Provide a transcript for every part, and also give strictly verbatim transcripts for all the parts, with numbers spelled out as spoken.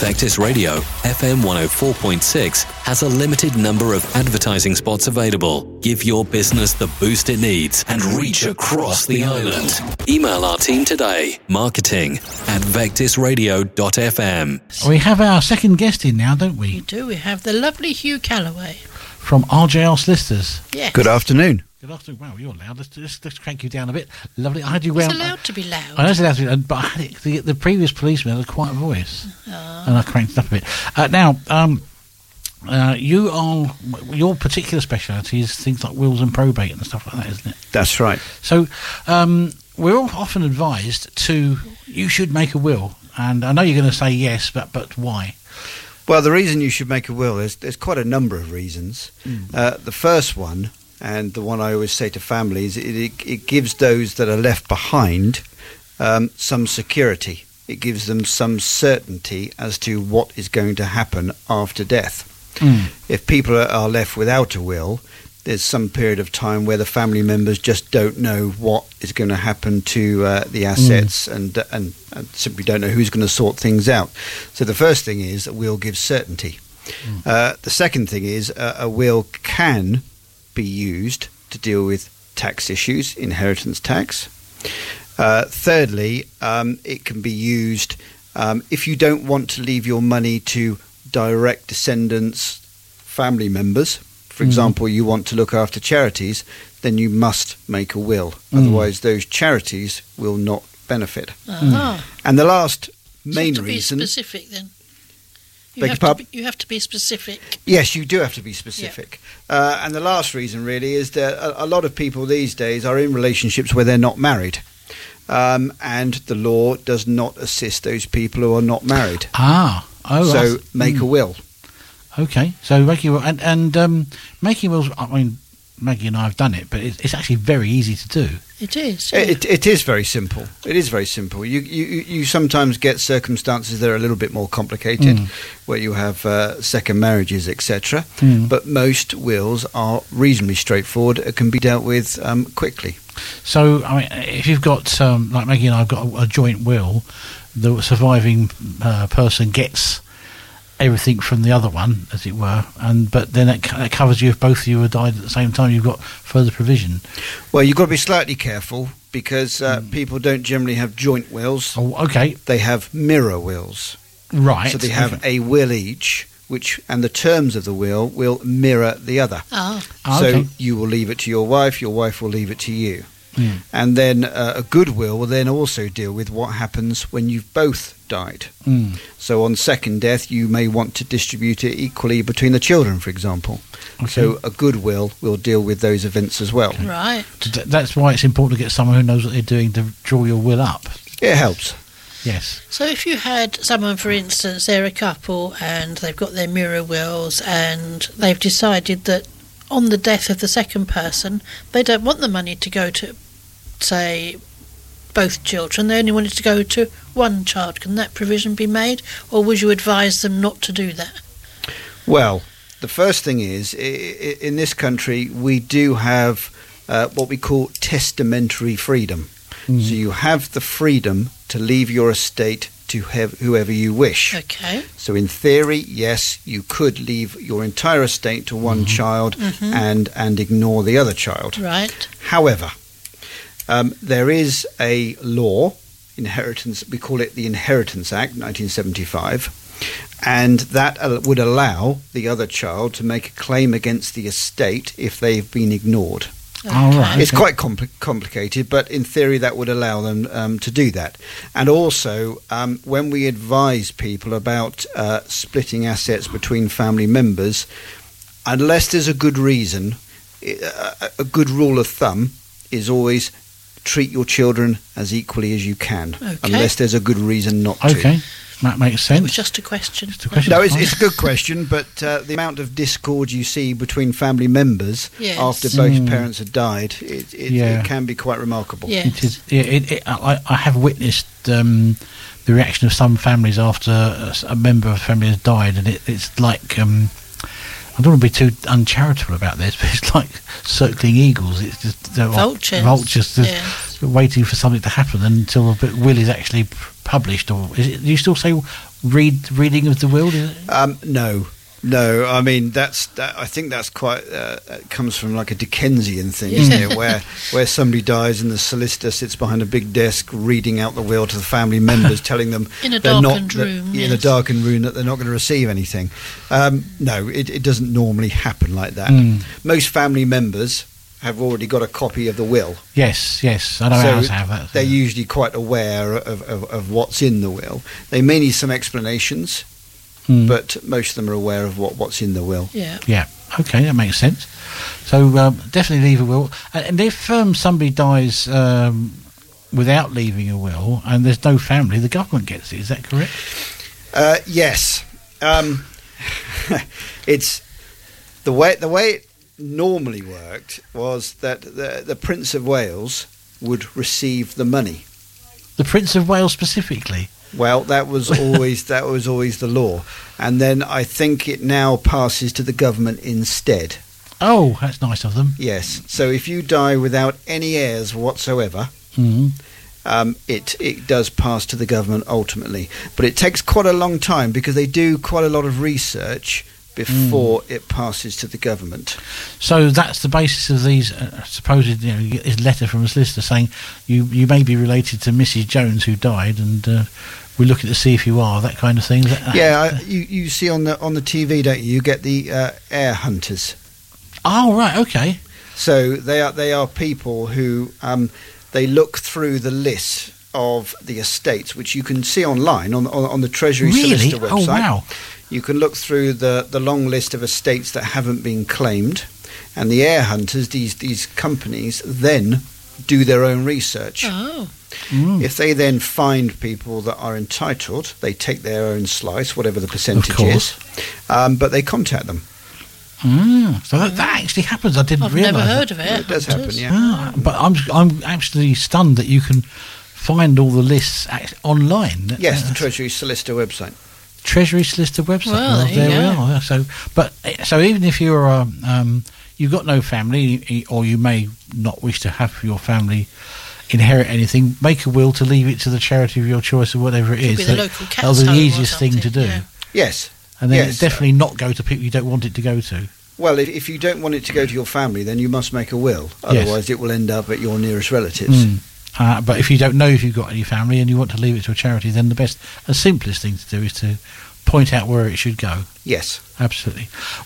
Vectis Radio, F M one oh four point six, has a limited number of advertising spots available. Give your business the boost it needs and reach across the island. Email our team today, marketing at vectis radio dot f m. We have our second guest in now, don't we? We do. We have the lovely Hugh Calloway. From R J L Solicitors. Yes. Good afternoon. Good afternoon. Wow, you're loud. Let's, let's, let's crank you down a bit. Lovely. I had you round. It's allowed to be loud. I know it's allowed to be loud, but I had it, the, the previous policeman had a quiet voice. Oh. And I cranked it up a bit. Uh, now, um, uh, you are, your particular speciality is things like wills and probate and stuff like that, isn't it? That's right. So, um, we're all often advised to, you should make a will. And I know you're going to say yes, but but why? Well, the reason you should make a will is there's quite a number of reasons. Mm. Uh, the first one, and the one I always say to families, it, it, it gives those that are left behind um, some security. It gives them some certainty as to what is going to happen after death. Mm. If people are, are left without a will, there's some period of time where the family members just don't know what is going to happen to uh, the assets mm. and, and and simply don't know who's going to sort things out. So the first thing is a will gives certainty. Mm. Uh, the second thing is uh, a will can be used to deal with tax issues, inheritance tax. Uh, thirdly, um, it can be used um, if you don't want to leave your money to direct descendants, family members. For example, you want to look after charities, then you must make a will. Mm. Otherwise, those charities will not benefit. Uh-huh. And the last main so you have to reason... be specific, then. You Beg have, your to pardon? be, you have to be specific. Yes, you do have to be specific. Yep. Uh, and the last reason, really, is that a, a lot of people these days are in relationships where they're not married. Um, and the law does not assist those people who are not married. Ah. Oh, so make mm. a will. Okay, so making and and um, making wills. I mean, Maggie and I have done it, but it's, it's actually very easy to do. It is. Yeah. It, it is very simple. It is very simple. You you you sometimes get circumstances that are a little bit more complicated, mm. where you have uh, second marriages, et cetera. Mm. But most wills are reasonably straightforward. It can be dealt with um, quickly. So, I mean, if you've got um, like Maggie and I have got a, a joint will, the surviving uh, person gets everything from the other one, as it were, and but then it, it covers you if both of you have died at the same time. You've got further provision. Well, you've got to be slightly careful because uh, mm. people don't generally have joint wills. Oh, okay. They have mirror wills. Right. So they have okay. a will each, which and the terms of the will will mirror the other. Oh. oh so okay. you will leave it to your wife, your wife will leave it to you. Mm. And then uh, a good will will then also deal with what happens when you've both died. Mm. So on second death, you may want to distribute it equally between the children, for example. Okay. So a good will will deal with those events as well. Okay. Right. Th- that's why it's important to get someone who knows what they're doing to draw your will up. It helps. Yes. So if you had someone, for instance, they're a couple and they've got their mirror wills and they've decided that on the death of the second person, they don't want the money to go to, say, both children. They only want it to go to one child. Can that provision be made, or would you advise them not to do that? Well, the first thing is, in this country, we do have uh, what we call testamentary freedom. Mm. So you have the freedom to leave your estate to have whoever you wish. Okay. So in theory, yes, you could leave your entire estate to one mm-hmm. child mm-hmm. and and ignore the other child. Right. However, um, there is a law, inheritance. We call it the Inheritance Act, nineteen seventy-five, and that uh, would allow the other child to make a claim against the estate if they've been ignored. Okay. Oh, right, it's okay. quite compl- complicated, but in theory that would allow them um, to do that. And also, um, when we advise people about uh, splitting assets between family members, unless there's a good reason, a, a good rule of thumb is always treat your children as equally as you can, okay. unless there's a good reason not to. Okay. That makes sense. It was just a question. Just a question. No, it's, it's a good question, but uh, the amount of discord you see between family members yes. after both mm. parents have died, it, it, yeah. it can be quite remarkable. Yes. It is. It, it, it, I, I have witnessed um, the reaction of some families after a, a member of the family has died, and it, it's like um, I don't want to be too uncharitable about this, but it's like circling eagles. It's just uh, vultures, vultures just yes. waiting for something to happen until the will is actually published. Or is it, do you still say read reading of the will? Is it? Um, no, no. I mean, that's that. I think that's quite uh, it comes from like a Dickensian thing, isn't it? Where where somebody dies and the solicitor sits behind a big desk reading out the will to the family members, telling them in a they're not darkened that- room. in a yes. darkened room that they're not going to receive anything. Um, no, it, it doesn't normally happen like that. Mm. Most family members have already got a copy of the will. Yes, yes. I know So ours have that. They're usually quite aware of, of, of what's in the will. They may need some explanations, Mm. but most of them are aware of what, what's in the will. Yeah. Yeah. Okay, that makes sense. So um, definitely leave a will. And, and if um, somebody dies um, without leaving a will and there's no family, the government gets it. Is that correct? Uh, yes, um, it's the way the way it normally worked was that the, the Prince of Wales would receive the money. The Prince of Wales specifically. Well, that was always that was always the law, and then I think it now passes to the government instead. Oh, that's nice of them. Yes. So if you die without any heirs whatsoever, Mm. um, it it does pass to the government ultimately. But it takes quite a long time because they do quite a lot of research before it passes to the government. So that's the basis of these uh, supposed, you know, you get this letter from a solicitor saying you, you may be related to Missus Jones who died, and uh, we're looking to see if you are, that kind of thing. Is that, Yeah, I, you you see on the on the T V, don't you? You get the uh, heir hunters. Oh, right, okay. So they are they are people who um, they look through the list of the estates, which you can see online on on, on the Treasury Really? Solicitor website. Oh, wow. You can look through the, the long list of estates that haven't been claimed, and the heir hunters, these these companies, then do their own research. Oh. Mm. If they then find people that are entitled, they take their own slice, whatever the percentage course. is, um, but they contact them. Mm. So that, that actually happens. I didn't I've realise. never that. heard of it. It does happen, Hunters. yeah. Ah, but I'm I'm actually stunned that you can find all the lists act- online. Yes, Uh, the Treasury Solicitor website. Treasury Solicitor website. Well, there you we go. are. So, but so even if you're um, um, you've got no family, or you may not wish to have your family inherit anything, make a will to leave it to the charity of your choice or whatever it Could is. be the That- local That'll be cat's the home or easiest thing to do, something, yeah. Yes. and then Yes. definitely not go to people you don't want it to go to. Well, if, if you don't want it to go to your family, then you must make a will. Otherwise, it will end up at your nearest relatives. Mm. Uh, but if you don't know if you've got any family and you want to leave it to a charity, then the best, the simplest thing to do is to point out where it should go. Yes. Absolutely.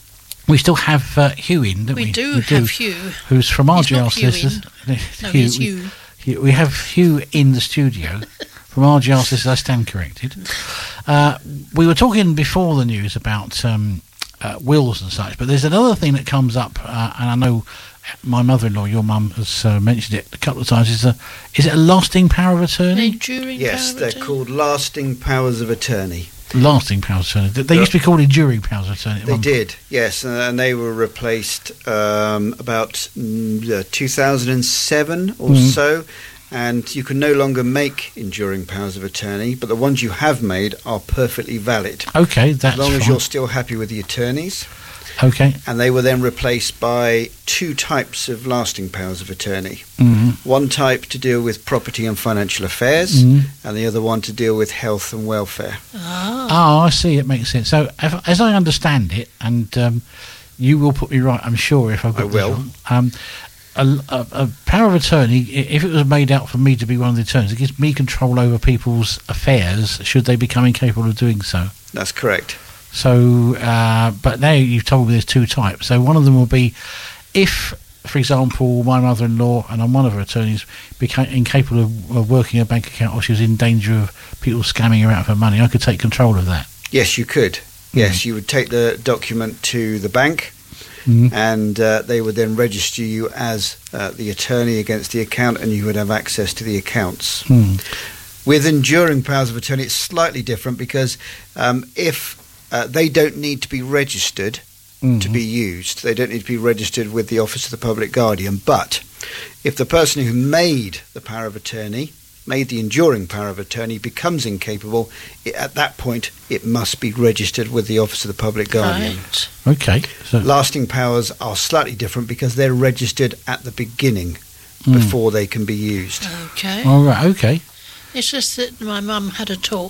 We still have uh, Hugh in, don't we? We do have Hugh. Who's from R G R He's not Solicitors. No, he's we- you. Hugh- We have Hugh in the studio from R G R Solicitors. I stand corrected. Uh, we were talking before the news about um, uh, wills and such, but there's another thing that comes up, uh, and I know my mother-in-law, your mum, has uh, mentioned it a couple of times. Is a is it a lasting power of attorney? Enduring Yes, power they're attorney? called lasting powers of attorney. Lasting powers of attorney. They they used to be called enduring powers of attorney. at They one did, yes, and they were replaced um, about mm, uh, two thousand seven or Mhm. so, and you can no longer make enduring powers of attorney, but the ones you have made are perfectly valid. point. Okay, that's As long as fine. you're still happy with the attorneys. Okay. And they were then replaced by two types of lasting powers of attorney. Mhm. One type to deal with property and financial affairs, Mhm. and the other one to deal with health and welfare. Ah. Oh, I see. It makes sense. So, if, as I understand it, and um, you will put me right, I'm sure, if I've got I this will. wrong, Um, a, a, a power of attorney, i- if it was made out for me to be one of the attorneys, it gives me control over people's affairs should they become incapable of doing so. That's correct. So, uh, but now you've told me there's two types. So one of them will be if, for example, my mother-in-law, and I'm one of her attorneys, became incapable of, of working a bank account, or she was in danger of people scamming her out of her money, I could take control of that. Yes, you could. Yes, you would take the document to the bank, Mhm. and uh, they would then register you as uh, the attorney against the account, and you would have access to the accounts. Hmm. With enduring powers of attorney, it's slightly different because um, if uh, they don't need to be registered to Mhm. be used, they don't need to be registered with the Office of the Public Guardian. But if the person who made the power of attorney, made the enduring power of attorney, becomes incapable, i at that point it must be registered with the Office of the Public Guardian. Right. Okay. So, Lasting powers are slightly different because they're registered at the beginning Mm. before they can be used. Okay. all right. Okay. It's just that my mum had a talk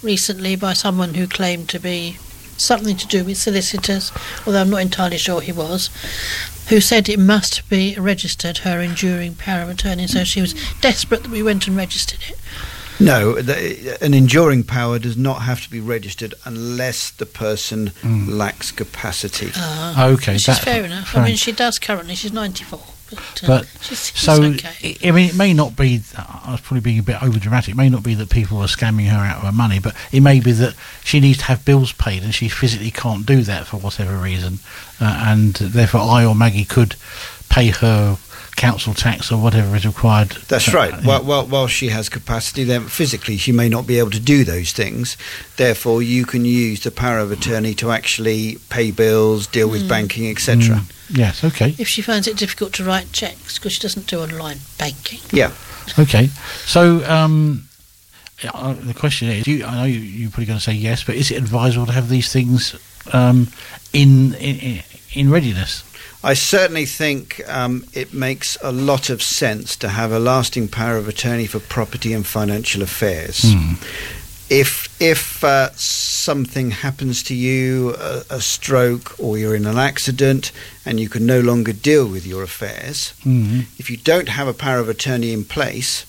recently by someone who claimed to be something to do with solicitors, although I'm not entirely sure he was, who said it must be registered, her enduring power of attorney, so she was desperate that we went and registered it. No, the, an enduring power does not have to be registered unless the person mm. lacks capacity. Uh, okay, which is fair enough. Fine. I mean, she does currently, she's ninety-four. But, uh, but she's, she's so okay. I mean, it may not be. I was probably being a bit over dramatic. It may not be that people are scamming her out of her money, but it may be that she needs to have bills paid, and she physically can't do that for whatever reason, uh, and therefore I or Maggie could pay her council tax or whatever is required. That's uh, right. Yeah. While, while, while she has capacity, then physically she may not be able to do those things. Therefore, you can use the power of attorney to actually pay bills, deal with mm. banking, et cetera. Mm. Yes, okay. If she finds it difficult to write cheques because she doesn't do online banking. Yeah. Okay. So um, uh, the question is, you, I know you, you're probably going to say yes, but is it advisable to have these things um, in, in in readiness? I certainly think um, it makes a lot of sense to have a lasting power of attorney for property and financial affairs. Mm. If if uh, something happens to you, a, a stroke, or you're in an accident and you can no longer deal with your affairs, mm-hmm. if you don't have a power of attorney in place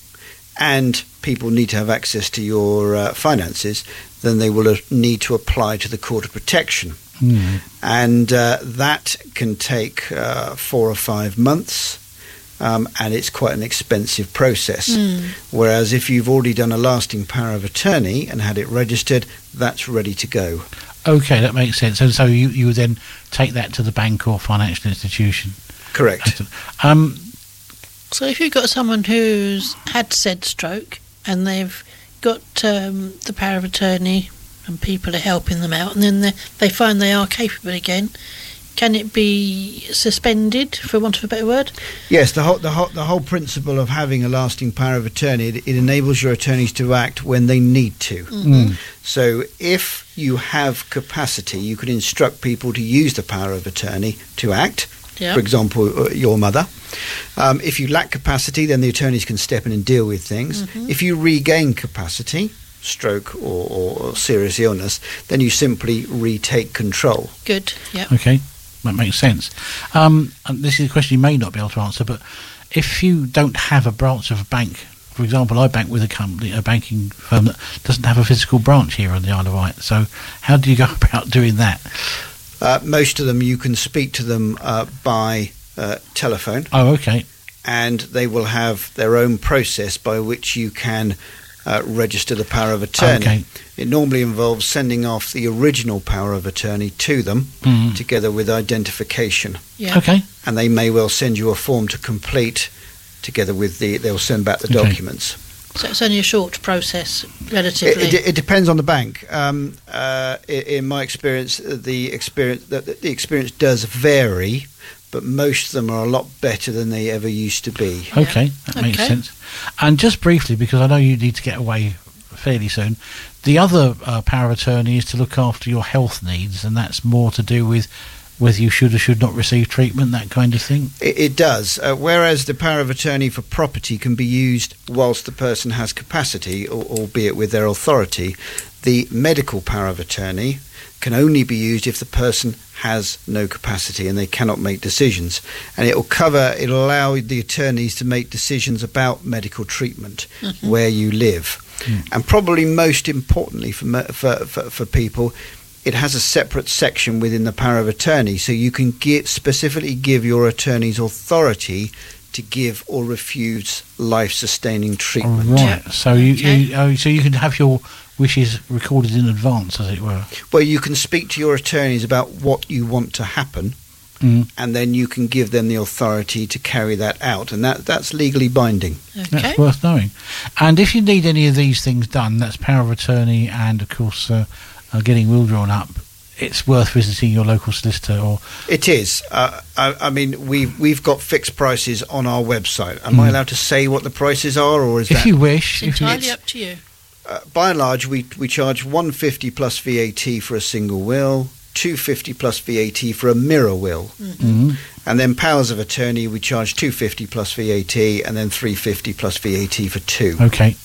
and people need to have access to your uh, finances, then they will uh, need to apply to the Court of Protection. Mm. And uh, that can take uh, four or five months. Um, and it's quite an expensive process. Mm. Whereas if you've already done a lasting power of attorney and had it registered, that's ready to go. Okay, that makes sense. And so you, you would then take that to the bank or financial institution? Correct. Um, so if you've got someone who's had said stroke and they've got um, the power of attorney and people are helping them out, and then they, they find they are capable again, can it be suspended, for want of a better word? Yes, the whole the whole the whole principle of having a lasting power of attorney, it, it enables your attorneys to act when they need to. Mm-hmm. Mm. So if you have capacity, you can instruct people to use the power of attorney to act. Yep. For example, your mother. Um, if you lack capacity, then the attorneys can step in and deal with things. Mm-hmm. If you regain capacity, stroke or, or serious illness, then you simply retake control. Good, yeah. Okay, that makes sense. Um, and this is a question you may not be able to answer, but if you don't have a branch of a bank, for example, I bank with a company, a banking firm that doesn't have a physical branch here on the Isle of Wight, so how do you go about doing that? Uh, most of them, you can speak to them uh, by uh, telephone. Oh, okay. And they will have their own process by which you can Uh, register the power of attorney. Okay. It normally involves sending off the original power of attorney to them, mm-hmm. together with identification. Yeah. Okay. And they may well send you a form to complete, together with the. They'll send back the okay. documents. So it's only a short process, relatively. It, it, it depends on the bank. Um, uh, in, in my experience, the experience the, the experience does vary, but most of them are a lot better than they ever used to be. Okay, that okay. makes sense. And just briefly, because I know you need to get away fairly soon, the other uh, power of attorney is to look after your health needs, and that's more to do with whether you should or should not receive treatment, that kind of thing? It, it does. Uh, whereas the power of attorney for property can be used whilst the person has capacity, or, albeit with their authority, the medical power of attorney can only be used if the person has no capacity and they cannot make decisions. And it will cover, it will allow the attorneys to make decisions about medical treatment, mm-hmm. where you live. Mm. And probably most importantly for, for, for, for people, it has a separate section within the power of attorney, so you can get, specifically give your attorneys authority to give or refuse life-sustaining treatment. Oh, right. So you, okay. you oh, so you can have your wishes recorded in advance, as it were. Well, you can speak to your attorneys about what you want to happen, mm. and then you can give them the authority to carry that out, and that that's legally binding. Okay. That's worth knowing. And if you need any of these things done, that's power of attorney and, of course, uh, uh, getting will drawn up, it's worth visiting your local solicitor. Or it is. Uh, I, I mean, we've we've got fixed prices on our website. Am mm. I allowed to say what the prices are, or is if that you wish? It's entirely if you, up to you. Uh, by and large, we we charge one hundred fifty plus V A T for a single will, two hundred fifty plus V A T for a mirror will, Mm-hmm. Mm-hmm. and then powers of attorney we charge two hundred fifty plus V A T, and then three hundred fifty plus V A T for two. Okay.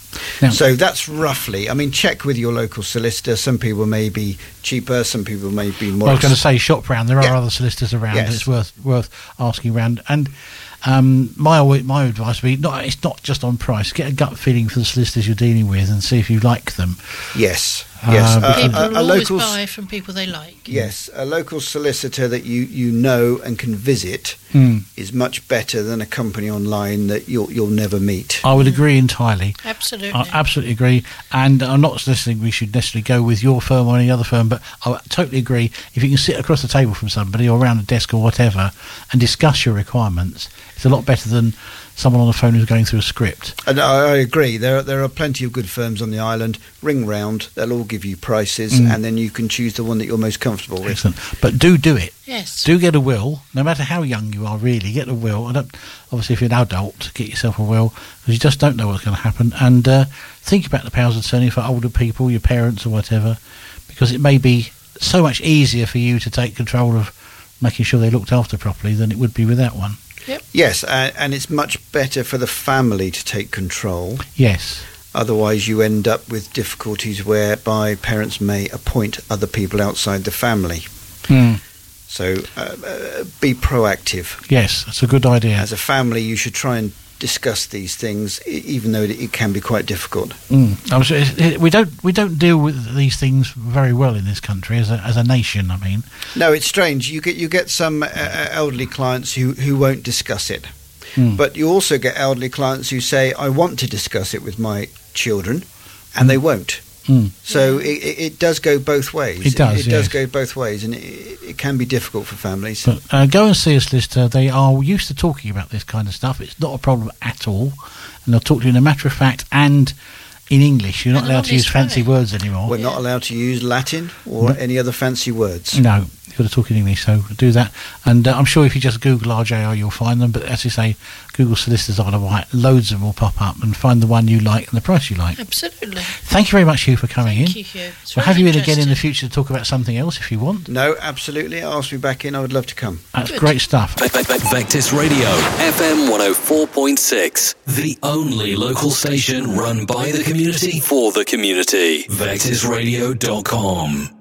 Now, So that's roughly, I mean, check with your local solicitor. Some people may be cheaper, some people may be more. I was going to say shop round. There are Yeah. other solicitors around. Yes. It's worth worth asking round. And um, my my advice would be not. It's not just on price. Get a gut feeling for the solicitors you're dealing with and see if you like them. Yes, Uh, yes. because- A- People a, will a always local, buy from people they like. yes, a local solicitor that you, you know and can visit Mm. is much better than a company online that you'll you'll never meet. I would agree entirely. Absolutely. I absolutely agree, and I'm not suggesting we should necessarily go with your firm or any other firm, but I totally agree. If you can sit across the table from somebody or around a desk or whatever and discuss your requirements, it's a lot better than someone on the phone who's going through a script. And I, I agree. There are, there are plenty of good firms on the island. Ring round; they'll all give you prices, Mm. and then you can choose the one that you're most comfortable with. Excellent, but do do it. Yes. Do get a will, no matter how young you are. Really, get a will. I don't. Obviously, if you're an adult, get yourself a will because you just don't know what's going to happen. And uh, think about the powers of attorney for older people, your parents or whatever, because it may be so much easier for you to take control of making sure they're looked after properly than it would be without one. Yes, and, and it's much better for the family to take control. Yes. Otherwise, you end up with difficulties whereby parents may appoint other people outside the family. Mm. So uh, uh, be proactive. Yes, that's a good idea. As a family, you should try and discuss these things, e- even though it, it can be quite difficult. Mm. I was, it, it- we don't we don't deal with these things very well in this country as a as a nation. I mean, No, it's strange. You get you get some uh, elderly clients who, who won't discuss it. Mm. But you also get elderly clients who say, I want to discuss it with my children, and they won't. Mm. So it, it, it does go both ways. It does, It, does yes. go both ways, and it, it can be difficult for families. But uh, go and see a solicitor. They are used to talking about this kind of stuff. It's not a problem at all, and they'll talk to you in a matter of fact and in English. You're not And an allowed to use honest fancy way. words anymore. We're not allowed to use Latin or No. any other fancy words. No, you've got to talk in English, so do that. And uh, I'm sure if you just Google R J R, you'll find them. But as you say, Google Solicitors Isle of Wight, loads of them will pop up, and find the one you like and the price you like. Absolutely. Thank you very much, Hugh, for coming Thank in. you, Hugh. It's We'll very have you in again in the interesting. future to talk about something else if you want. No, absolutely. Ask me back in. I would love to come. That's Good. great stuff. Ve- Ve- Ve- Vectis Radio, F M one oh four point six. The only local station run by the community for the community. vectis radio dot com.